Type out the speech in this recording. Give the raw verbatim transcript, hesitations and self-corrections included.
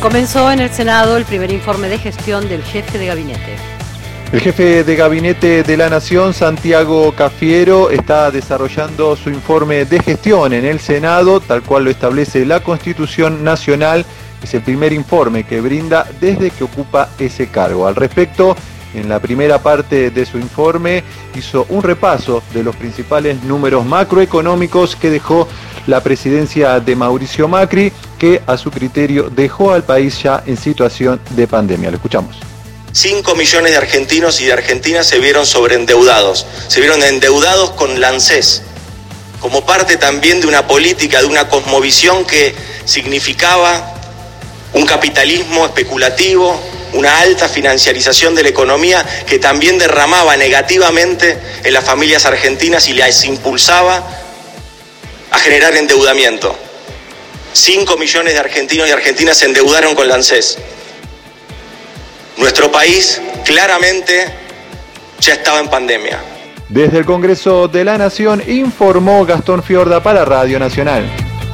Comenzó en el Senado el primer informe de gestión del jefe de gabinete. El jefe de gabinete de la Nación, Santiago Cafiero, está desarrollando su informe de gestión en el Senado, tal cual lo establece la Constitución Nacional. Es el primer informe que brinda desde que ocupa ese cargo. Al respecto, en la primera parte de su informe hizo un repaso de los principales números macroeconómicos que dejó la presidencia de Mauricio Macri, que a su criterio dejó al país ya en situación de pandemia. Lo escuchamos. Cinco millones de argentinos y de argentinas se vieron sobreendeudados, se vieron endeudados con la ANSES, como parte también de una política, de una cosmovisión que significaba un capitalismo especulativo, una alta financiarización de la economía que también derramaba negativamente en las familias argentinas y las impulsaba a generar endeudamiento. Cinco millones de argentinos y argentinas se endeudaron con la ANSES. Nuestro país claramente ya estaba en pandemia. Desde el Congreso de la Nación informó Gastón Fiorda para Radio Nacional.